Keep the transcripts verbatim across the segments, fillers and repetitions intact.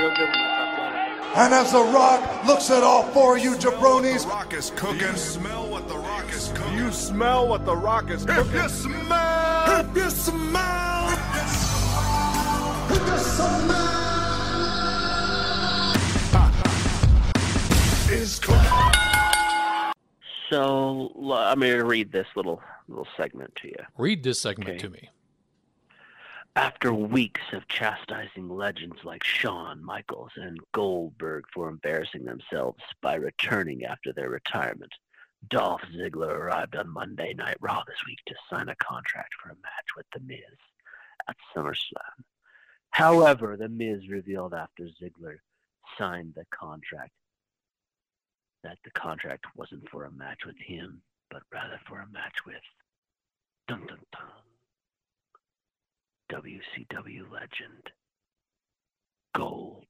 real good one. I'll talk to you later. And as The Rock looks at all four of you jabronis, The Rock is cooking. Do you smell what The Rock is cooking? You smell what The Rock is cooking? If you smell, if you smell, if you smell, is cooking. So I'm going to read this little little segment to you. Read this segment Okay. to me. After weeks of chastising legends like Shawn Michaels and Goldberg for embarrassing themselves by returning after their retirement, Dolph Ziggler arrived on Monday Night Raw this week to sign a contract for a match with The Miz at SummerSlam. However, The Miz revealed after Ziggler signed the contract that the contract wasn't for a match with him, but rather for a match with dun dun dun W C W legend Goldberg.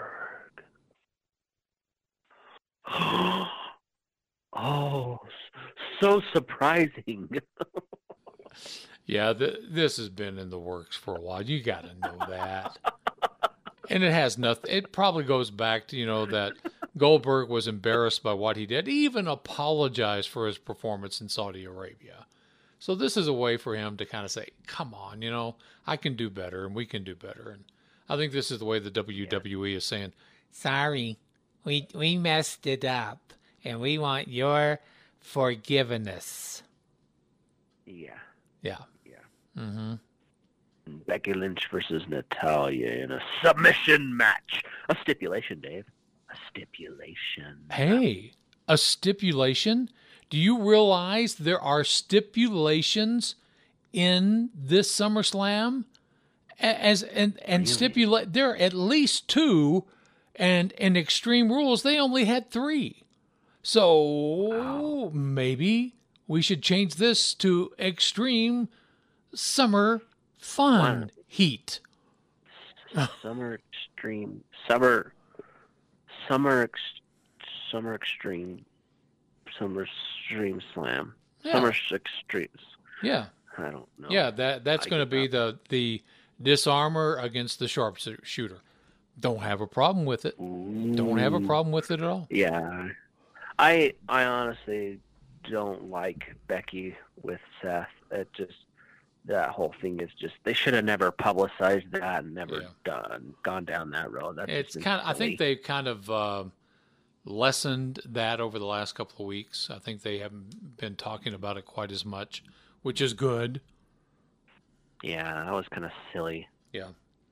Oh, so surprising. Yeah, th- this has been in the works for a while. You got to know that. And it has nothing. It probably goes back to, you know, that Goldberg was embarrassed by what he did, he even apologized for his performance in Saudi Arabia. So this is a way for him to kind of say, come on, you know, I can do better and we can do better. And I think this is the way the W W E yeah. is saying, sorry, we we messed it up and we want your forgiveness. Yeah. Yeah. Yeah. Mm-hmm. Becky Lynch versus Natalya in a submission match. A stipulation, Dave. A stipulation. Hey, a stipulation? Do you realize there are stipulations in this SummerSlam? As and and really? stipulate there are at least two, and in Extreme Rules they only had three. So wow. maybe we should change this to Extreme Summer Fun wow. Heat. Summer Extreme Summer Summer ex, Summer Extreme Summer Extreme Slam. Yeah. Summer Extremes. Yeah. I don't know. Yeah, that that's going to be the the disarmor against the sharpshooter. Don't have a problem with it. Ooh. Don't have a problem with it at all. Yeah. I I honestly don't like Becky with Seth. It just that whole thing is just they should have never publicized that and never yeah. done gone down that road. That's it's kind of I think they've kind of uh, lessened that over the last couple of weeks. I think they haven't been talking about it quite as much, which is good. Yeah, that was kind of silly. Yeah.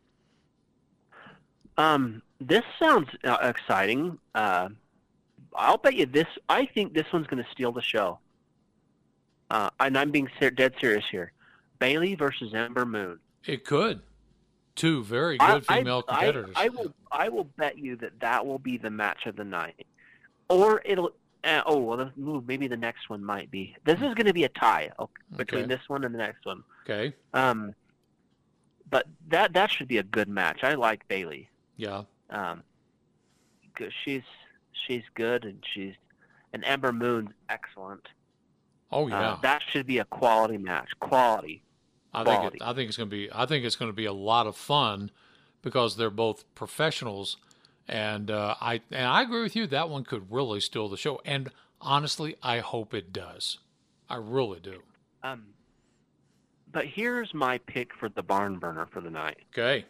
Um, this sounds uh, exciting. Uh, I'll bet you this. I think this one's going to steal the show. Uh, and I'm being ser- dead serious here. Bayley versus Ember Moon. It could. Two very good I, female I, competitors. I, I will. I will bet you that that will be the match of the night, or it'll. Uh, oh well, ooh, maybe the next one might be. This is going to be a tie okay, between okay. this one and the next one. Okay. Um, but that that should be a good match. I like Bayley. Yeah. Um, because she's she's good and she's and Ember Moon's excellent. Oh yeah. Uh, that should be a quality match. Quality. I quality. think it, I think it's going to be I think it's going to be a lot of fun because they're both professionals. And uh, I and I agree with you. That one could really steal the show. And honestly, I hope it does. I really do. Um, but here's my pick for the barn burner for the night. Okay.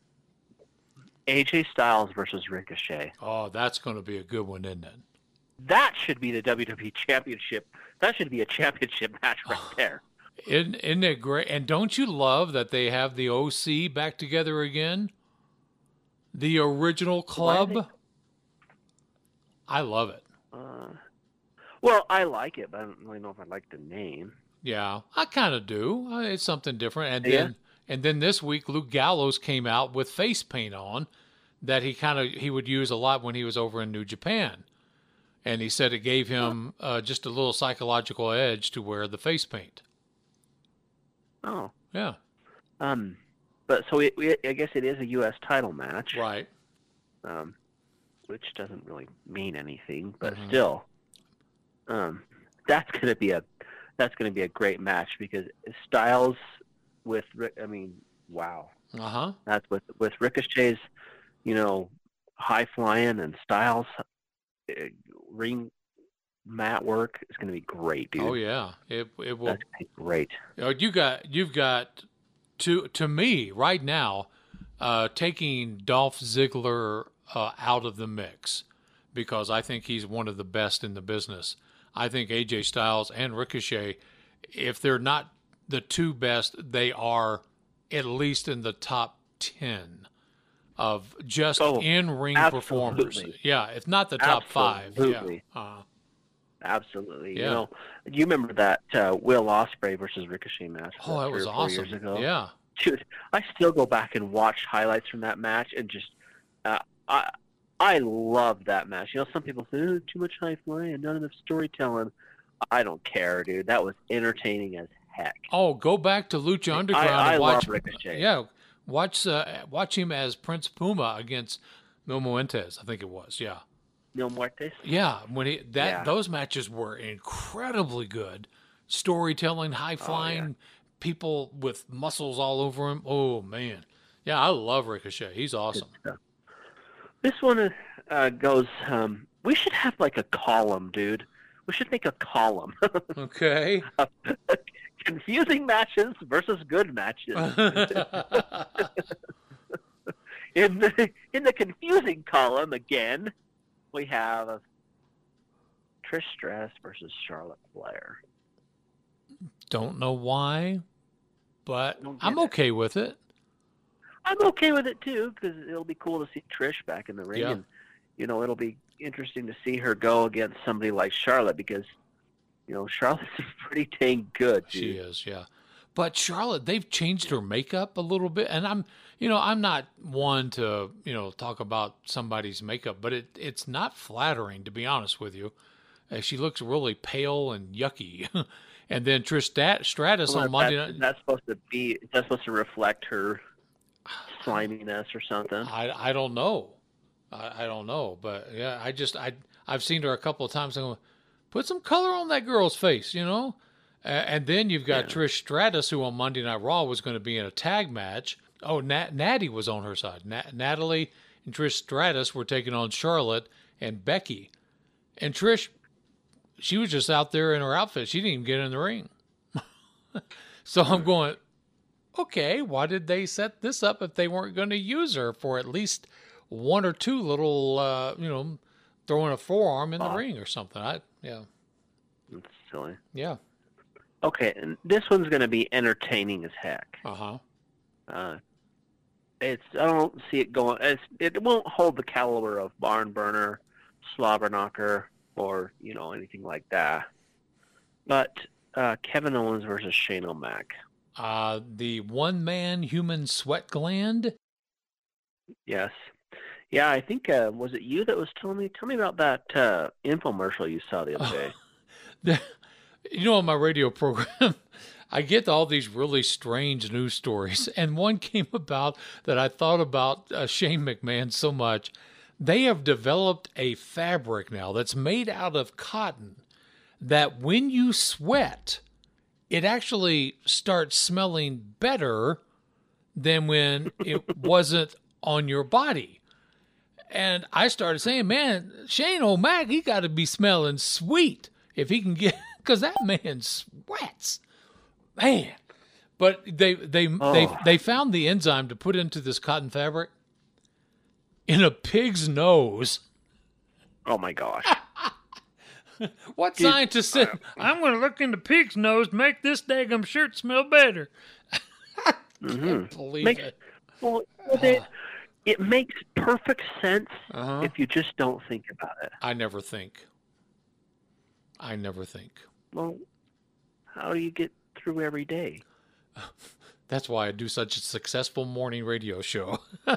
A J Styles versus Ricochet. Oh, that's going to be a good one, isn't it? That should be the W W E Championship. That should be a championship match right there. Isn't, isn't it great? And don't you love that they have the O C back together again? The original club. They... I love it. Uh, well, I like it, but I don't really know if I like the name. Yeah, I kind of do. Uh, it's something different. And yeah. then, and then this week, Luke Gallows came out with face paint on that he kind of he would use a lot when he was over in New Japan, and he said it gave him uh, just a little psychological edge to wear the face paint. Oh, yeah. Um. But so it, it, I guess it is a U S title match, right? Um, which doesn't really mean anything, but mm-hmm. still, um, that's gonna be a that's gonna be a great match because Styles with I mean, wow, uh huh. That's with with Ricochet's, you know, high flying and Styles uh, ring mat work is going to be great, dude. Oh yeah, it it will. That's gonna be great. You know, you got you've got to to me right now, uh, taking Dolph Ziggler uh, out of the mix because I think he's one of the best in the business. I think A J Styles and Ricochet, if they're not the two best, they are at least in the top ten of just Oh, in-ring absolutely. performers. Yeah, if not the top Absolutely. five. Yeah. Uh, Absolutely. Yeah. You know, you remember that uh, Will Ospreay versus Ricochet match? oh, that three was or four awesome. Years ago? Yeah. Dude, I still go back and watch highlights from that match and just, uh, I I love that match. You know, some people say, oh, too much high flying, not enough storytelling. I don't care, dude. That was entertaining as heck. Oh, go back to Lucha Underground I, I and watch. love Ricochet. Yeah, watch uh, watch him as Prince Puma against Mil Muertes, I think it was. Yeah, Mil Muertes? yeah. When he that Yeah. those matches were incredibly good, storytelling, high flying, people with muscles all over him. Oh man, yeah, I love Ricochet. He's awesome. This one uh, goes, um, we should have like a column, dude. We should make a column. Okay. Confusing matches versus good matches. in the in the confusing column again, we have Trish Stratus versus Charlotte Flair. Don't know why, but Don't get I'm it. okay with it. I'm okay with it too because it'll be cool to see Trish back in the ring, Yeah. and you know it'll be interesting to see her go against somebody like Charlotte because you know Charlotte's pretty dang good. Dude. She is, yeah. But Charlotte, they've changed her makeup a little bit, and I'm, you know, I'm not one to, you know, talk about somebody's makeup, but it it's not flattering, to be honest with you. Uh, she looks really pale and yucky. And then Trish Stat- Stratus Well, on Monday that's, night. that's supposed to be. Is that supposed to reflect her sliminess or something? I I don't know, I, I don't know, but yeah, I just I I've seen her a couple of times. And go, put some color on that girl's face, you know. Uh, and then you've got Yeah. Trish Stratus, who on Monday Night Raw was going to be in a tag match. Oh, Nat- Natty was on her side. Nat- Natalie and Trish Stratus were taking on Charlotte and Becky. And Trish, she was just out there in her outfit. She didn't even get in the ring. So I'm going, okay, why did they set this up if they weren't going to use her for at least one or two little, uh, you know, throwing a forearm in the Oh. ring or something? I yeah, That's silly. yeah, Okay, and this one's going to be entertaining as heck. uh huh. Uh, it's I don't see it going. It's, it won't hold the caliber of Barn Burner, Slobber Knocker, or you know anything like that. But uh, Kevin Owens versus Shane O'Mac. Uh, the one man human sweat gland. Yes. Yeah, I think uh, was it you that was telling me? Tell me about that uh, infomercial you saw the other day. The- you know, on my radio program, I get all these really strange news stories, and one came about that I thought about uh, Shane McMahon so much. They have developed a fabric now that's made out of cotton that when you sweat, it actually starts smelling better than when it wasn't on your body. And I started saying, man, Shane O'Mac, he got to be smelling sweet if he can get, because that man sweats, man. But they they they Oh. they found the enzyme to put into this cotton fabric in a pig's nose. Oh my gosh. What Dude, scientist said, I'm going to look in the pig's nose to make this daggum shirt smell better? hmm Believe Makes, it. well, it, it makes perfect sense Uh-huh. if you just don't think about it. I never think. I never think. Well, how do you get through every day? That's why I do such a successful morning radio show. I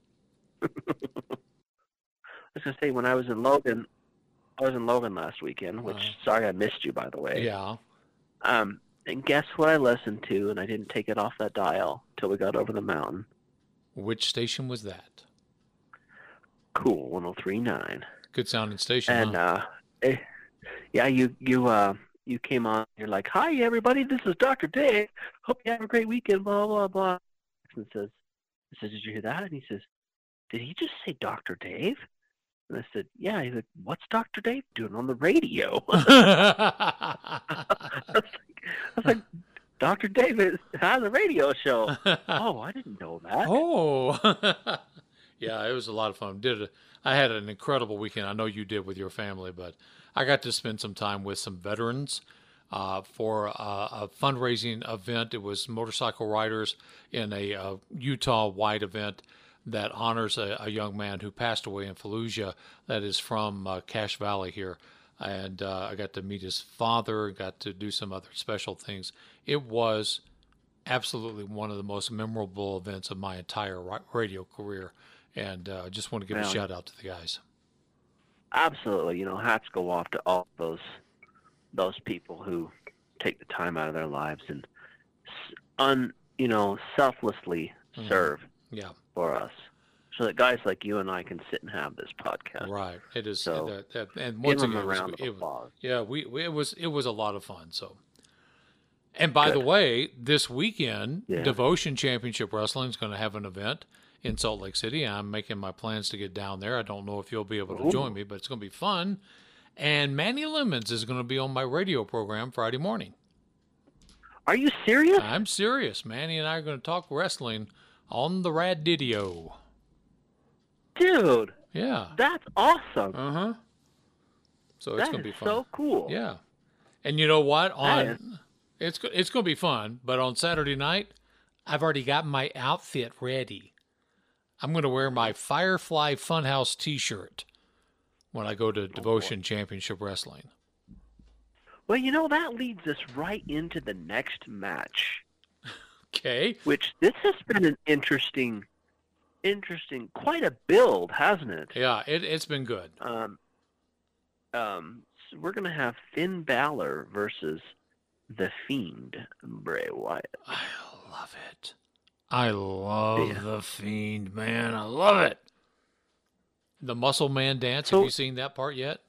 was gonna say when I was in Logan, I was in Logan last weekend. Which Uh-huh. sorry I missed you by the way. Yeah. Um, and guess what I listened to, and I didn't take it off that dial till we got over the mountain. Which station was that? Cool, one oh three point nine. Good sounding station. And huh? uh, eh, yeah, you you uh you came on. You're like, "Hi everybody, this is Doctor Dave. Hope you have a great weekend." Blah blah blah. And says, I says, "Did you hear that?" And he says, did he just say Doctor Dave? And I said, yeah. He's like, what's Doctor Dave doing on the radio? I was like, I was like Doctor Dave has a radio show. Oh, I didn't know that. Oh, yeah, it was a lot of fun. Did a, I had an incredible weekend. I know you did with your family, but I got to spend some time with some veterans uh, for uh, a fundraising event. It was motorcycle riders in a uh, Utah-wide event that honors a, a young man who passed away in Fallujah that is from uh, Cache Valley here. And uh, I got to meet his father, got to do some other special things. It was absolutely one of the most memorable events of my entire radio career. And I uh, just want to give well, a shout out to the guys. Absolutely. You know, hats go off to all those those people who take the time out of their lives and, un, you know, selflessly Mm-hmm. serve Yeah. for us, so that guys like you and I can sit and have this podcast. Right. It is. So, that, that, and give once them again, a it was, round of it, applause. yeah, we, we it was it was a lot of fun. So, and by Good. the way, this weekend, Yeah. Devotion Championship Wrestling is going to have an event in Salt Lake City. I'm making my plans to get down there. I don't know if you'll be able to Ooh. join me, but it's going to be fun. And Manny Lemons is going to be on my radio program Friday morning. Are you serious? I'm serious. Manny and I are going to talk wrestling on the Radidio. Dude, Yeah. that's awesome. Uh huh. So it's That going to is be fun. so cool. Yeah. And you know what? On That it's go- it's going to be fun, but on Saturday night, I've already got my outfit ready. I'm going to wear my Firefly Funhouse t-shirt when I go to Devotion Championship Wrestling. Well, you know, that leads us right into the next match, Okay. which this has been an interesting, interesting, quite a build, hasn't it? Yeah, it it's been good. Um, um, so we're going to have Finn Balor versus The Fiend, Bray Wyatt. I love it. I love Yeah. the Fiend, man. I love it. The Muscle Man dance. So- Have you seen that part yet?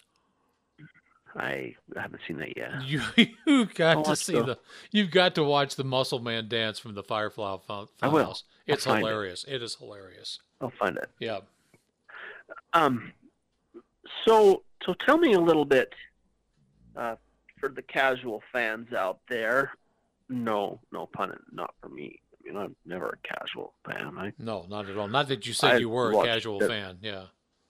I haven't seen that yet. You you got I'll to watch see the- the you've got to watch the Muscle Man dance from the Firefly Fun, I will. Funhouse. It's I'll find it. hilarious. It is hilarious. I'll find it. Yeah. Um, so, so tell me a little bit, uh, for the casual fans out there. No, no pun, in- not for me. I mean, I'm never a casual fan. I, No, not at all. Not that you said I you were a watched casual it. fan. Yeah.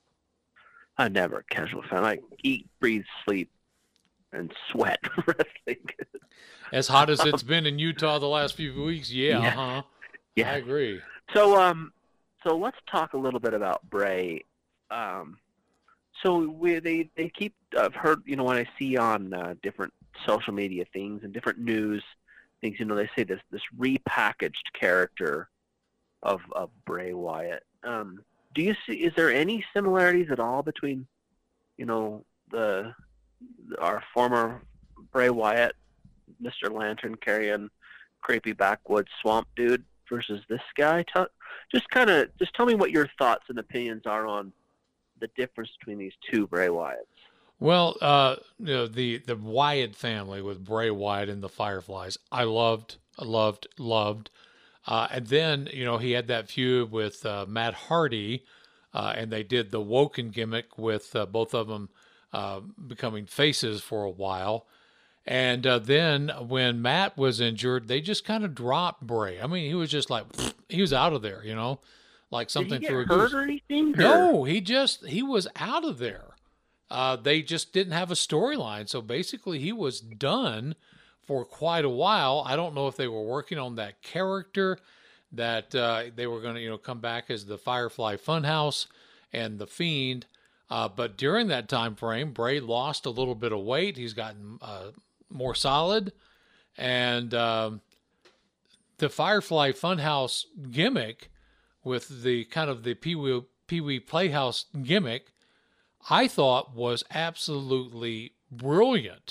I'm never a casual fan. I eat, breathe, sleep, and sweat wrestling. As hot as it's been in Utah the last few weeks, yeah, Yeah. huh? I Yeah. agree. So, um, so let's talk a little bit about Bray. Um, so we they they keep I've heard you know when I see on uh, different social media things and different news things, you know, they say this this repackaged character of of Bray Wyatt. Um, do you see? Is there any similarities at all between, you know, the our former Bray Wyatt, Mister Lantern carrying creepy backwoods swamp dude, versus this guy? Tell, just kind of just tell me what your thoughts and opinions are on the difference between these two Bray Wyatts. Well, uh, you know, the the Wyatt family with Bray Wyatt and the Fireflies, I loved, loved, loved. Uh, and then, you know, he had that feud with uh, Matt Hardy, uh, and they did the Woken gimmick with uh, both of them uh, becoming faces for a while. And uh, then when Matt was injured, they just kind of dropped Bray. I mean, he was just like, he was out of there, you know, like something Did he through a get hurt goose. or anything? or- No, he just, he was out of there. Uh, they just didn't have a storyline. So basically he was done for quite a while. I don't know if they were working on that character that uh, they were going to, you know, come back as the Firefly Funhouse and the Fiend. Uh, but during that time frame, Bray lost a little bit of weight. He's gotten uh, more solid. And um, the Firefly Funhouse gimmick with the kind of the Pee-wee, Pee-wee Playhouse gimmick, I thought was absolutely brilliant.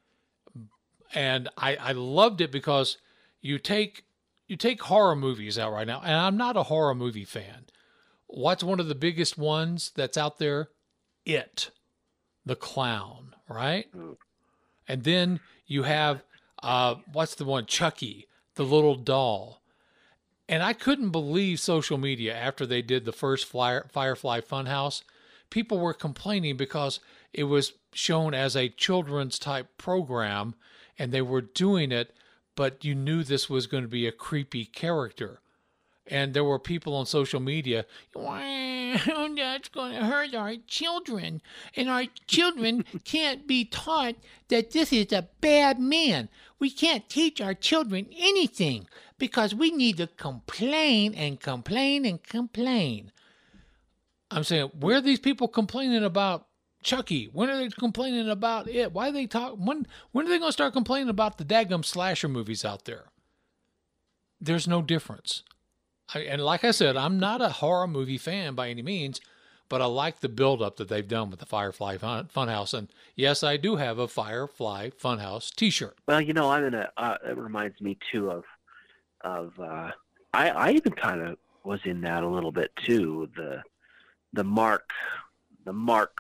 And I, I loved it because you take you take horror movies out right now, and I'm not a horror movie fan. What's one of the biggest ones that's out there? It, the clown, right? And then you have, uh, what's the one? Chucky, the little doll. And I couldn't believe social media after they did the first Flyer, Firefly Funhouse. People were complaining because it was shown as a children's type program and they were doing it, but you knew this was going to be a creepy character. And there were people on social media, well, that's going to hurt our children. And our children can't be taught that this is a bad man. We can't teach our children anything because we need to complain and complain and complain. I'm saying, where are these people complaining about Chucky? When are they complaining about it? Why are they talk? When when are they going to start complaining about the daggum slasher movies out there? There's no difference. I, and like I said, I'm not a horror movie fan by any means, but I like the build-up that they've done with the Firefly Fun, Funhouse. And yes, I do have a Firefly Funhouse T-shirt. Well, you know, I'm in a. Uh, it reminds me too of, of. Uh, I I even kind of was in that a little bit too. The, the Mark, the Mark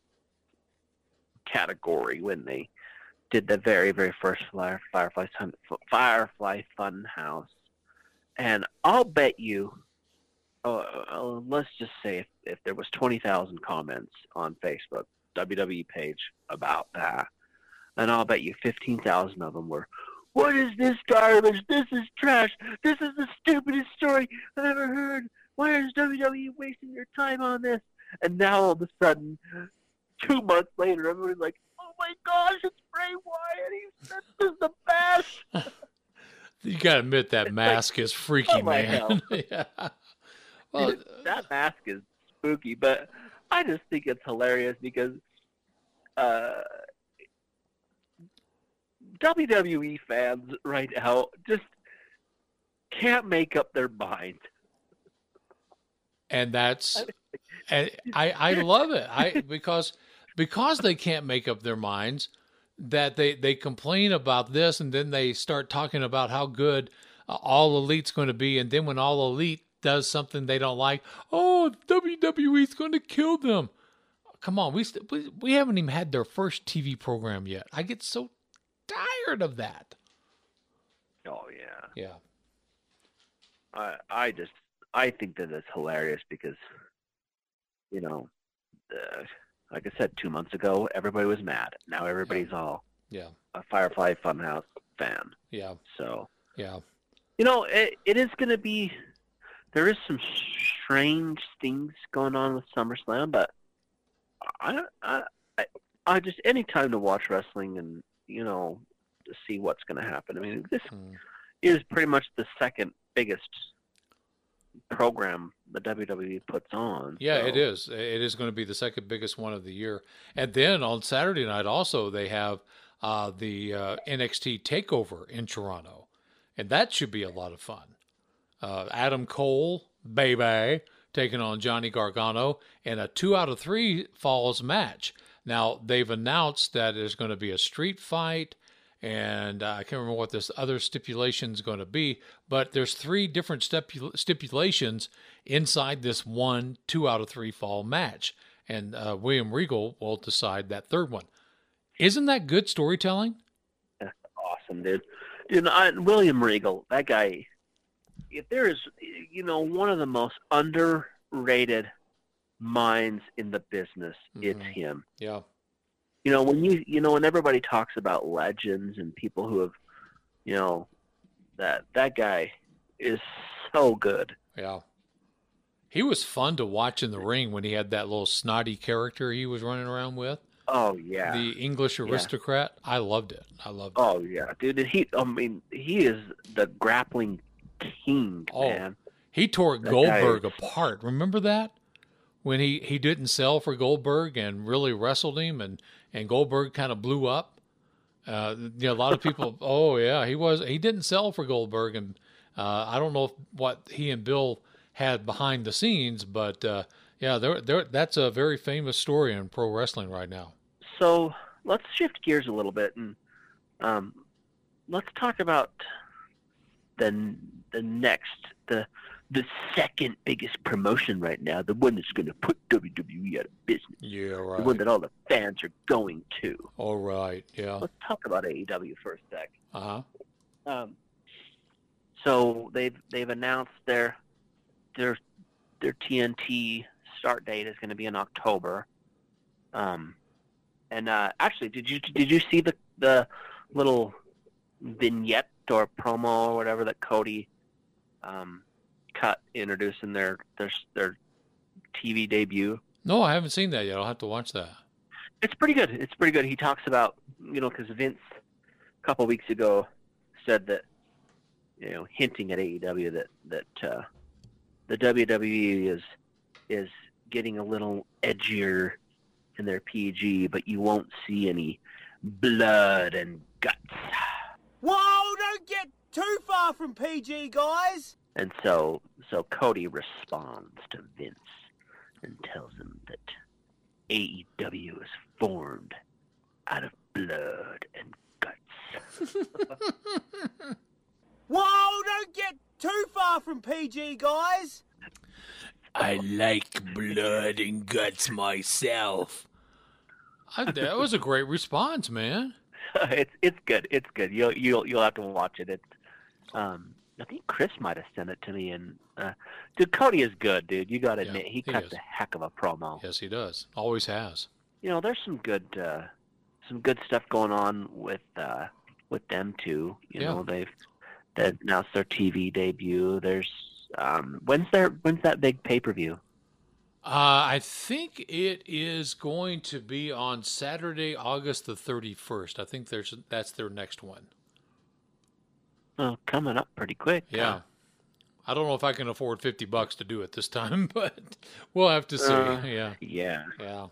category when they did the very very first Fire, Firefly Fun, Firefly Funhouse. And I'll bet you, uh, uh, let's just say if, if there was twenty thousand comments on Facebook, W W E page about that, and I'll bet you fifteen thousand of them were, what is this garbage? This is trash. This is the stupidest story I've ever heard. Why is W W E wasting your time on this? And now all of a sudden, two months later, everyone's like, oh my gosh, it's Bray Wyatt. He's, this is the best. You got to admit that mask is freaky, oh man. yeah. Well, that mask is spooky, but I just think it's hilarious because uh, W W E fans right now just can't make up their mind. And that's, and I, I love it. I because because they can't make up their minds. That they, they complain about this and then they start talking about how good uh, All Elite's going to be. And then when All Elite does something they don't like, oh, W W E's going to kill them. Come on, we, st- we we haven't even had their first T V program yet. I get so tired of that. Oh, yeah. Yeah. I I just, I think that it's hilarious because, you know, uh, like I said, two months ago, everybody was mad. Now everybody's all yeah. a Firefly Funhouse fan. Yeah. So, yeah. You know, it, it is going to be, there is some strange things going on with SummerSlam, but I, I, I, I just, any time to watch wrestling and, you know, to see what's going to happen. I mean, this mm. is pretty much the second biggest program the W W E puts on. Yeah, so. it is. It is going to be the second biggest one of the year. And then on Saturday night also they have uh, the uh, N X T TakeOver in Toronto. And that should be a lot of fun. Uh, Adam Cole, baby, taking on Johnny Gargano in a two out of three falls match. Now, they've announced that there's going to be a street fight, and uh, I can't remember what this other stipulation is going to be, but there's three different stipul- stipulations inside this one two out of three fall match, and uh, William Regal will decide that third one. Isn't that good storytelling? That's awesome, dude. Dude, I, William Regal, that guy, if there is, you know, one of the most underrated minds in the business, mm-hmm. it's him. Yeah. You know, when you, you know, when everybody talks about legends and people who have, you know, that, that guy is so good. Yeah. He was fun to watch in the ring when he had that little snotty character he was running around with. Oh, yeah. The English aristocrat. Yeah. I loved it. I loved it. Oh, yeah. Dude, he, I mean, he is the grappling king, oh, man. He tore that Goldberg is... apart. Remember that? When he, he didn't sell for Goldberg and really wrestled him, and, and Goldberg kind of blew up. Uh, you know, a lot of people, oh, yeah, he was he didn't sell for Goldberg. And uh, I don't know if, what he and Bill had behind the scenes, but uh, yeah, they're, they're, that's a very famous story in pro wrestling right now. So let's shift gears a little bit, and um, let's talk about the the next, the the second biggest promotion right now, the one that's going to put W W E out of business. Yeah, right. The one that all the fans are going to. All right, yeah. Let's talk about A E W for a sec. Uh-huh. Um, so they've they've announced their their their T N T start date is going to be in October. Um, and uh, actually, did you did you see the the little vignette or promo or whatever that Cody um, cut introducing their their their T V debut? No, I haven't seen that yet. I'll have to watch that. It's pretty good. It's pretty good. He talks about, you know, because Vince a couple weeks ago said that, you know, hinting at A E W that that uh, the W W E is is getting a little edgier in their P G, but you won't see any blood and guts. Whoa! Don't get too far from P G, guys. And so, so Cody responds to Vince and tells him that A E W is formed out of blood and guts. Whoa! Don't get too far from P G, guys. I like blood and guts myself. I, that was a great response, man. it's it's good. It's good. You'll you'll you'll have to watch it. It's um. I think Chris might have sent it to me, and uh, dude, Cody is good, dude. You got to Yeah, admit, he, he cuts is. a heck of a promo. Yes, he does. Always has. You know, there's some good, uh, some good stuff going on with uh, with them too. You Yeah. know, they've they announced their T V debut. There's um, when's their when's that big pay per view? Uh, I think it is going to be on Saturday, August the thirty-first. I think there's that's their next one. Oh, coming up pretty quick. Yeah. huh? I don't know if I can afford fifty bucks to do it this time, but we'll have to see. Uh, yeah. Yeah. Yeah.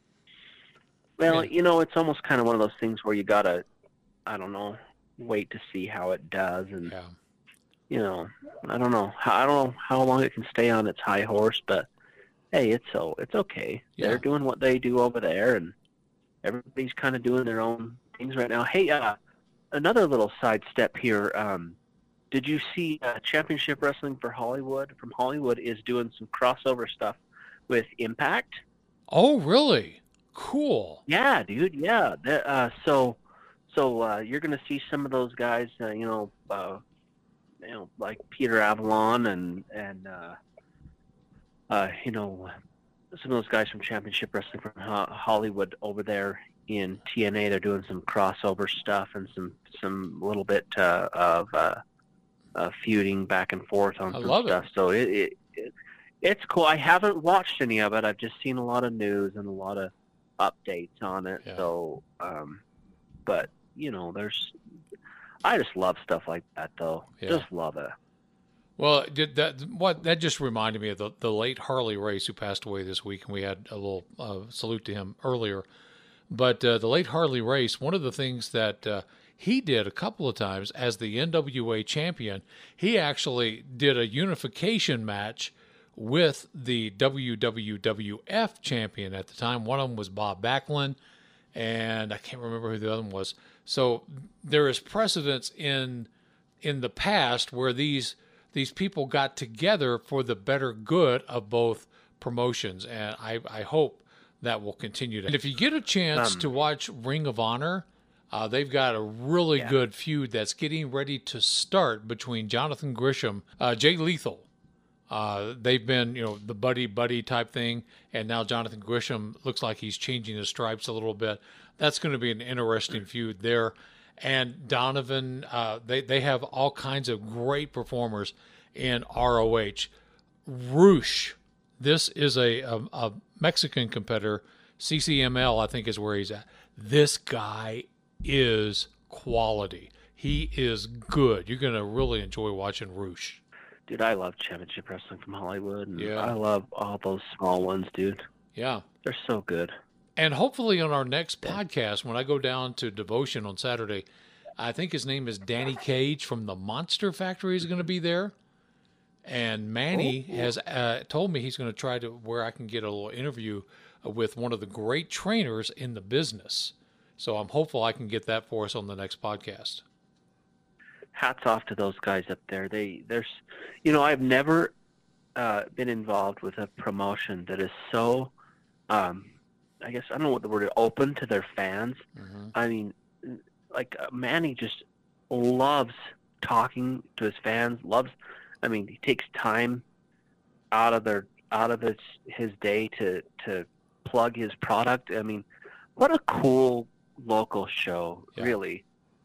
Well, Yeah. you know, it's almost kind of one of those things where you gotta, I don't know, wait to see how it does, and Yeah. you know, I don't know, how, I don't know how long it can stay on its high horse, but hey, it's so it's okay. Yeah. They're doing what they do over there, and everybody's kind of doing their own things right now. Hey, uh, another little sidestep here. Um, did you see uh, Championship Wrestling for Hollywood from Hollywood is doing some crossover stuff with Impact? Oh, really? Cool. Yeah, dude. Yeah. That, uh, so, so uh, you're gonna see some of those guys. Uh, you know, uh, you know, like Peter Avalon and and uh, uh, you know, some of those guys from Championship Wrestling from Ho- Hollywood over there in T N A. They're doing some crossover stuff and some some little bit uh, of uh, uh, feuding back and forth on I some love it. stuff. So it, it, it it's cool. I haven't watched any of it. I've just seen a lot of news and a lot of updates on it. Yeah. So, um, but you know, there's. I just love stuff like that, though. Yeah. Just love it. Well, did that what that just reminded me of the, the late Harley Race, who passed away this week, and we had a little uh, salute to him earlier. But uh, the late Harley Race, one of the things that uh, he did a couple of times as the N W A champion, he actually did a unification match with the W W F champion at the time. One of them was Bob Backlund, and I can't remember who the other one was. So there is precedence in in the past where these these people got together for the better good of both promotions, and I, I hope that will continue to. And if you get a chance Um, to watch Ring of Honor, uh, they've got a really Yeah. good feud that's getting ready to start between Jonathan Grisham, uh, Jay Lethal. Uh, they've been, you know, the buddy buddy type thing, and now Jonathan Grisham looks like he's changing his stripes a little bit. That's going to be an interesting feud there. And Donovan, uh, they they have all kinds of great performers in R O H. Roosh, this is a, a a Mexican competitor. C C M L, I think, is where he's at. This guy is quality. He is good. You're going to really enjoy watching Roosh. Dude, I love Championship Wrestling from Hollywood, and Yeah. I love all those small ones, dude. Yeah. They're so good. And hopefully on our next podcast, when I go down to Devotion on Saturday, I think his name is Danny Cage from the Monster Factory is going to be there. And Manny has uh, told me he's going to try to where I can get a little interview with one of the great trainers in the business. So I'm hopeful I can get that for us on the next podcast. Hats off to those guys up there. They, there's, you know, I've never uh, been involved with a promotion that is so, um, I guess I don't know what the word is, open to their fans. Mm-hmm. I mean, like uh, Manny just loves talking to his fans. Loves, I mean, he takes time out of their out of his his day to to plug his product. I mean, what a cool local show, Yeah. really.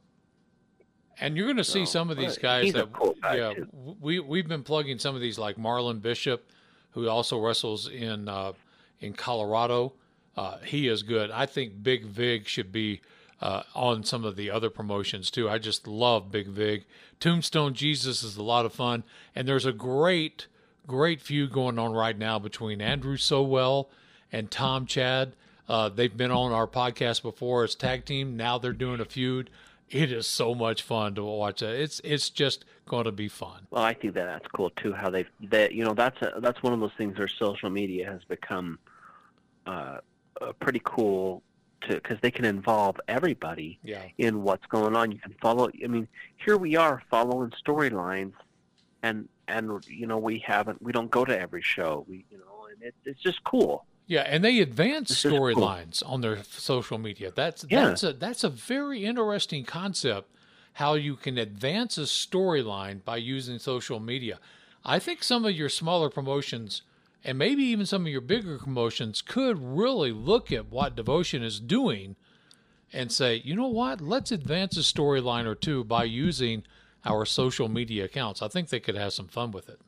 And you're going to see So, some of these uh, guys he's a that, cool guy, yeah, too. we we've been plugging some of these like Marlon Bishop, who also wrestles in uh, in Colorado. Uh, he is good. I think Big Vig should be uh, on some of the other promotions too. I just love Big Vig. Tombstone Jesus is a lot of fun, and there's a great great feud going on right now between Andrew Sowell and Tom Chad. Uh, they've been on our podcast before as tag team. Now they're doing a feud. It is so much fun to watch that. It's it's just going to be fun. Well, I think that that's cool too. How they that you know that's a, that's one of those things where social media has become uh, uh, pretty cool to because they can involve everybody Yeah. in what's going on. You can follow. I mean, here we are following storylines, and and you know we haven't we don't go to every show. We you know and it, it's just cool. Yeah, and they advance This is cool. storylines on their social media. That's Yeah. that's a that's a very interesting concept. How you can advance a storyline by using social media. I think some of your smaller promotions, and maybe even some of your bigger promotions, could really look at what Devotion is doing and say, you know what, let's advance a storyline or two by using our social media accounts. I think they could have some fun with it.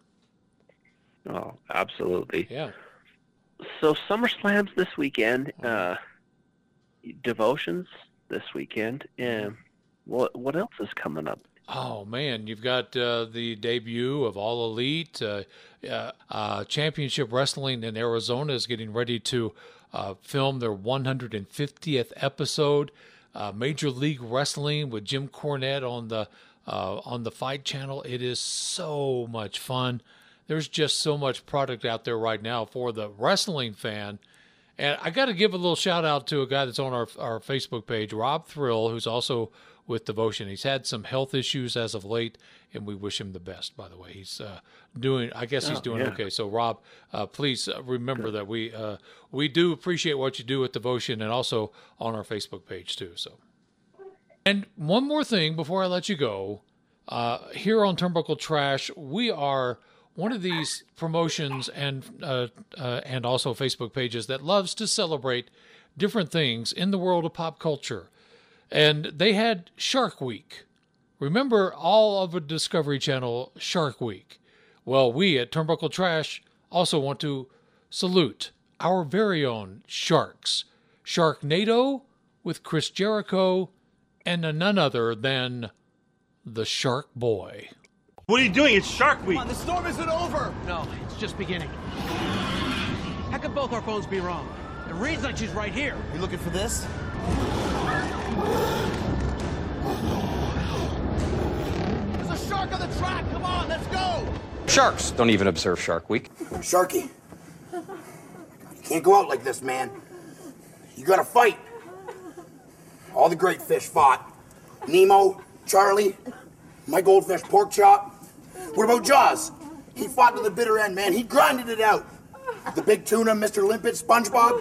Oh, absolutely. Yeah. So SummerSlam's this weekend. Uh, Devotions this weekend. And what what else is coming up? Oh man, you've got uh, the debut of All Elite. Uh, uh, uh, Championship Wrestling in Arizona is getting ready to uh, film their one hundred fiftieth episode. Uh, Major League Wrestling with Jim Cornette on the uh, on the Fight Channel. It is so much fun. There's just so much product out there right now for the wrestling fan. And I got to give a little shout out to a guy that's on our, our Facebook page, Rob Thrill, who's also with Devotion. He's had some health issues as of late, and we wish him the best, by the way. He's uh, doing, I guess he's Oh, doing yeah. okay. So, Rob, uh, please uh, remember that we uh, we do appreciate what you do with Devotion and also on our Facebook page, too. So, and one more thing before I let you go. Uh, here on Turnbuckle Trash, we are one of these promotions and uh, uh, and also Facebook pages that loves to celebrate different things in the world of pop culture. And they had Shark Week. Remember all of the Discovery Channel Shark Week? Well, we at Turnbuckle Trash also want to salute our very own sharks. Sharknado with Chris Jericho and none other than the Shark Boy. What are you doing? It's Shark Week. Come on, the storm isn't over. No, it's just beginning. How could both our phones be wrong? It reads like she's right here. You looking for this? There's a shark on the track. Come on, let's go. Sharks don't even observe Shark Week. Sharky, you can't go out like this, man. You gotta fight. All the great fish fought. Nemo, Charlie, my goldfish pork chop. What about Jaws? He fought to the bitter end, man. He grinded it out. The big tuna, Mister Limpet, SpongeBob.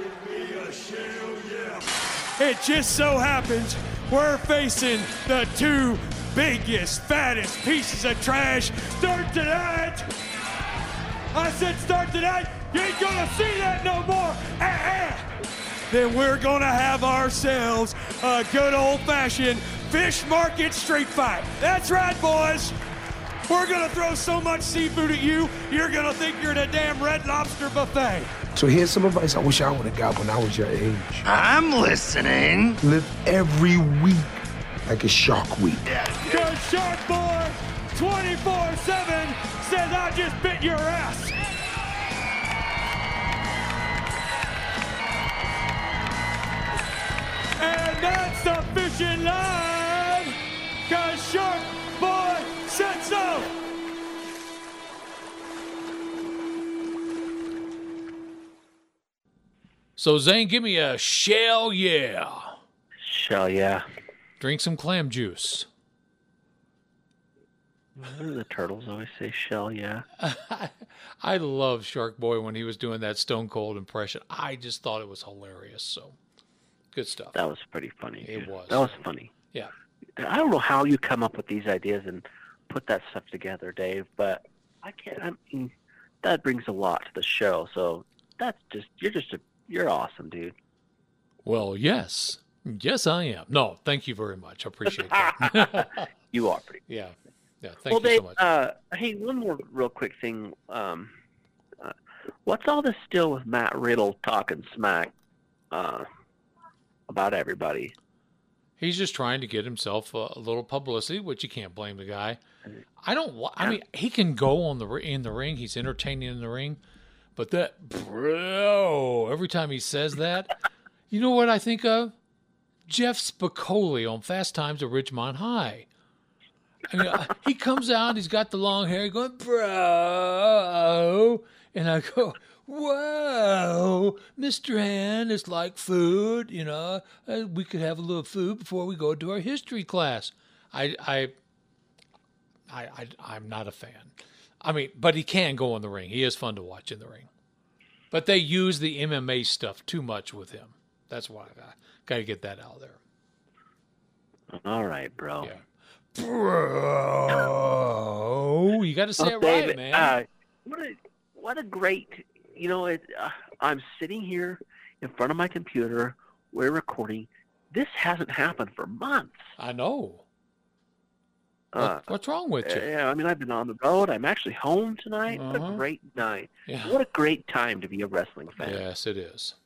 It just so happens we're facing the two biggest, fattest pieces of trash. Start tonight. I said start tonight. You ain't gonna see that no more. Uh-uh. Then we're gonna have ourselves a good old-fashioned fish market street fight. That's right, boys. We're gonna throw so much seafood at you, you're gonna think you're at a damn Red Lobster buffet. So here's some advice I wish I would have got when I was your age. I'm listening. Live every week like a Shark Week. Cause Shark Boy twenty-four seven says I just bit your ass. And that's the fishing line. Cause Shark Boy said so. So, Zane, give me a shell yeah. Shell yeah. Drink some clam juice. What do the turtles always say? Shell yeah. I love Shark Boy when he was doing that Stone Cold impression. I just thought it was hilarious. So, good stuff. That was pretty funny. It too. was. That was funny. Yeah. I don't know how you come up with these ideas and put that stuff together, Dave, but I can't. I mean, that brings a lot to the show. So that's just you're just a you're awesome, dude. Well, yes, yes, I am. No, thank you very much. I appreciate that. You are pretty. Yeah, yeah. Thank well, you Dave, so much. Uh, hey, one more real quick thing. Um, uh, what's all this still with Matt Riddle talking smack uh, about everybody? He's just trying to get himself a, a little publicity, which you can't blame the guy. I don't. I mean, he can go on the in the ring. He's entertaining in the ring, but that bro, every time he says that, you know what I think of? Jeff Spicoli on Fast Times at Ridgemont High. I mean, he comes out. He's got the long hair, going bro, and I go, whoa, Mister Hand, it's like food, you know. Uh, we could have a little food before we go to our history class. I, I, I, I, I'm not a fan. I mean, but he can go in the ring. He is fun to watch in the ring. But they use the M M A stuff too much with him. That's why I got to get that out there. All right, bro. Yeah. Bro, you got to say oh, it David, right, man. Uh, what a what a great, you know. It, uh, I'm sitting here in front of my computer. We're recording. This hasn't happened for months. I know. Uh, what, what's wrong with you? Yeah, I mean, I've been on the road. I'm actually home tonight. Uh-huh. What a great night. Yeah. What a great time to be a wrestling fan. Yes, it is.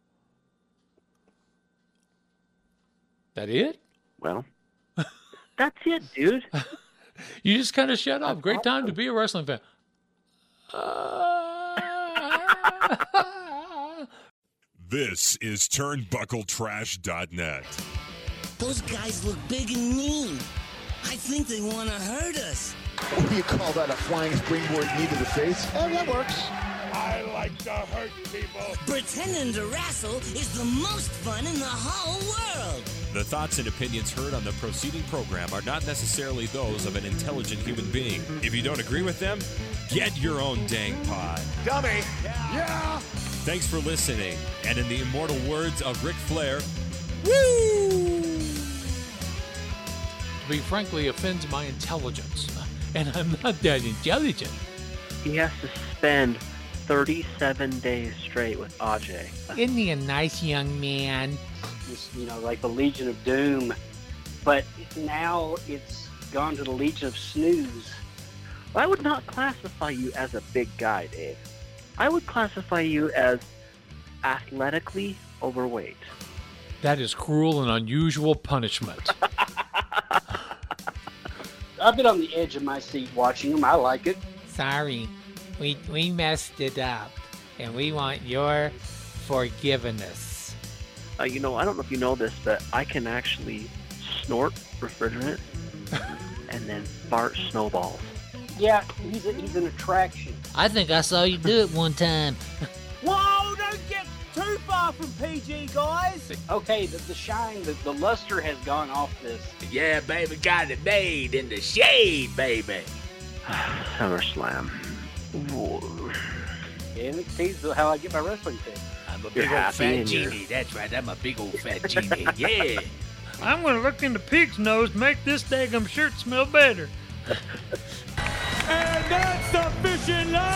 That it? Well, that's it, dude. You just kind of shut up. Great time to be a wrestling fan. Uh... This is turnbuckle trash dot net. Those guys look big and mean. I think they want to hurt us. What do you call that, a flying springboard knee to the face? Oh, that works. I like to hurt people. Pretending to wrestle is the most fun in the whole world. The thoughts and opinions heard on the preceding program are not necessarily those of an intelligent human being. If you don't agree with them, get your own dang pod. Dummy. Yeah. Thanks for listening. And in the immortal words of Ric Flair, woo! To be frankly offends my intelligence. And I'm not that intelligent. He has to spend thirty-seven days straight with Ajay. Isn't he a nice young man? Just, you know, like the Legion of Doom. But now it's gone to the Legion of Snooze. I would not classify you as a big guy, Dave. I would classify you as athletically overweight. That is cruel and unusual punishment. I've been on the edge of my seat watching them. I like it. Sorry, we we messed it up, and we want your forgiveness. Uh, you know, I don't know if you know this, but I can actually snort refrigerant and then fart snowballs. Yeah, he's a, he's an attraction. I think I saw you do it one time. Whoa, don't get too far from P G, guys. Okay, the, the shine, the, the luster has gone off this. Yeah, baby, got it made in the shade, baby. SummerSlam. Yeah, it sees how I get my wrestling pick. I'm a big old fat genie. That's right, I'm a big old fat genie. Yeah. I'm going to look into Pig's nose, make this daggum shirt smell better. And that's the fishing line.